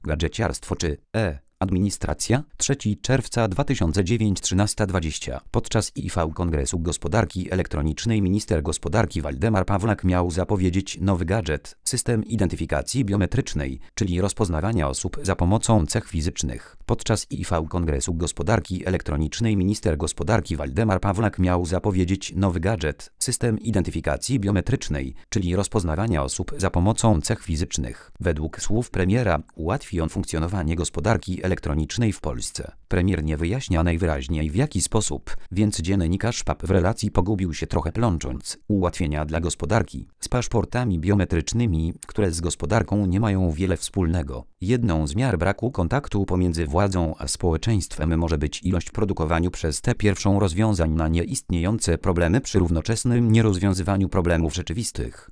Gadżeciarstwo czy administracja? 3 czerwca 2009 13:20. Podczas IFA Kongresu Gospodarki Elektronicznej minister gospodarki Waldemar Pawlak miał zapowiedzieć nowy gadżet, system identyfikacji biometrycznej, czyli rozpoznawania osób za pomocą cech fizycznych. Podczas IFA Kongresu Gospodarki Elektronicznej minister gospodarki Waldemar Pawlak miał zapowiedzieć nowy gadżet, system identyfikacji biometrycznej, czyli rozpoznawania osób za pomocą cech fizycznych. Według słów premiera ułatwi on funkcjonowanie gospodarki elektronicznej w Polsce. Premier nie wyjaśnia najwyraźniej w jaki sposób, więc dziennikarz PAP w relacji pogubił się trochę plącząc ułatwienia dla gospodarki z paszportami biometrycznymi, które z gospodarką nie mają wiele wspólnego. Jedną z miar braku kontaktu pomiędzy władzą a społeczeństwem może być ilość produkowaniu przez tę pierwszą rozwiązań na nieistniejące problemy przy równoczesnym nierozwiązywaniu problemów rzeczywistych.